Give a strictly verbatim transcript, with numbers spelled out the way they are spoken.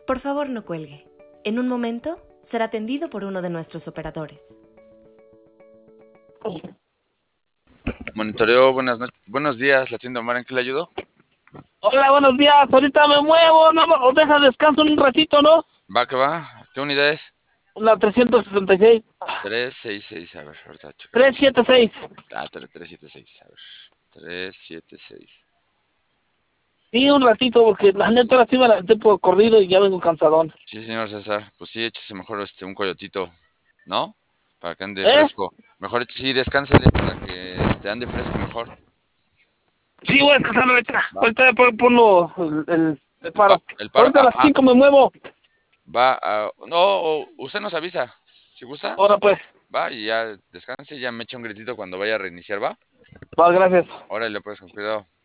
Por favor, no cuelgue. En un momento será atendido por uno de nuestros operadores. Monitoreo, buenas noches, buenos días, la tienda Omar, ¿en qué le ayudo? Hola, buenos días. Ahorita me muevo, no me deja descanso un ratito, ¿no? Va que va, ¿qué unidad es? La trescientos sesenta y seis. tres seis seis, a ver, ahorita checa. trescientos setenta y seis. Ah, tres siete seis, a ver. tres siete seis. Sí, un ratito, porque la neta ahora sí me la aventé por corrido y ya vengo cansadón. Sí, señor César, pues sí, échese mejor este, un coyotito, ¿no? Para que ande ¿Eh? fresco. Mejor sí, descánsale para que este, ande fresco mejor. Sí, voy a descansar ahorita. Va. Ahorita pon, ponlo el, el, el paro. Va, el paro, Ahorita a ah, las ah, cinco me muevo. va, ah, no, usted nos avisa, si gusta, Ahora pues. va y ya descanse, ya me echa un gritito cuando vaya a reiniciar, va. Va, gracias. Órale, pues, con cuidado.